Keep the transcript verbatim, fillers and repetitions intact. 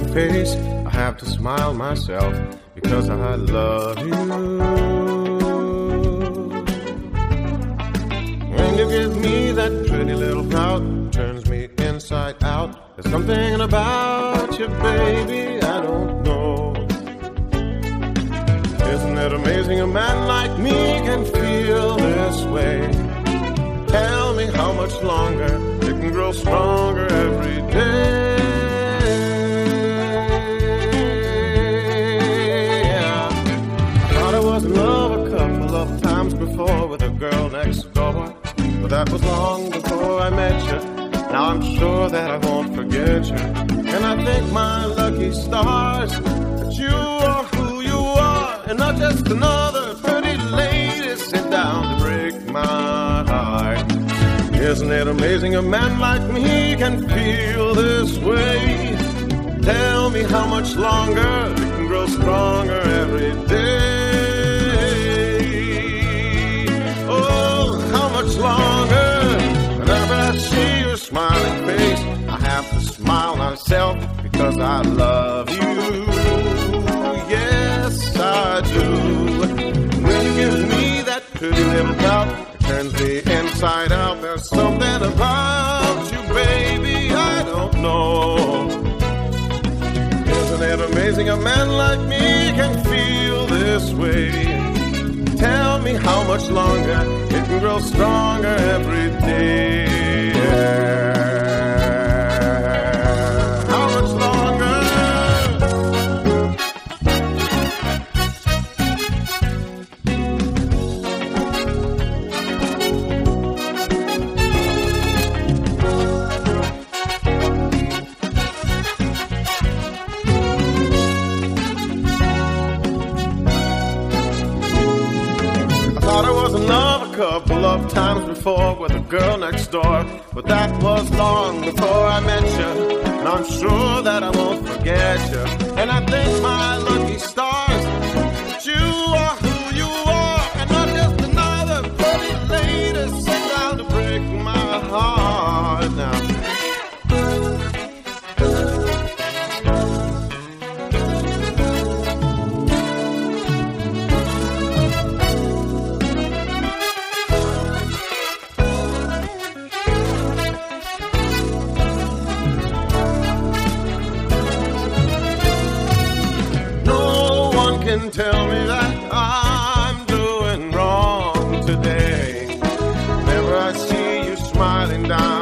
face, I have to smile myself because I love you. When you give me that pretty little pout, turns me inside out. There's something about you, baby, I don't know. Isn't it amazing a man like me can feel this way? Tell me how much longer it can grow stronger every day. I thought I was in love a couple of times before with a girl next door, but that was long before I met you. Now I'm sure that I won't forget you, and I thank my lucky stars that you are who you are, and not just another pretty lady sent down to break my heart. Isn't it amazing a man like me can feel this way? Tell me how much longer it can grow stronger every day. Oh, how much longer? Whenever I see your smiling face, I have to smile myself because I love you. Yes, I do. When you give me that pretty little pout, it turns me inside out. There's something about you, baby, I don't know. Isn't it amazing a man like me can feel this way? Tell me how much longer it can grow stronger every day. How much longer? Couple of times before with a girl next door, but that was long before I met you, and I'm sure that I won't forget you, and I thank my lucky stars that you are who you are, and not just another pretty lady sent down to break my heart now. Tell me that I'm doing wrong today. Whenever I see you smiling down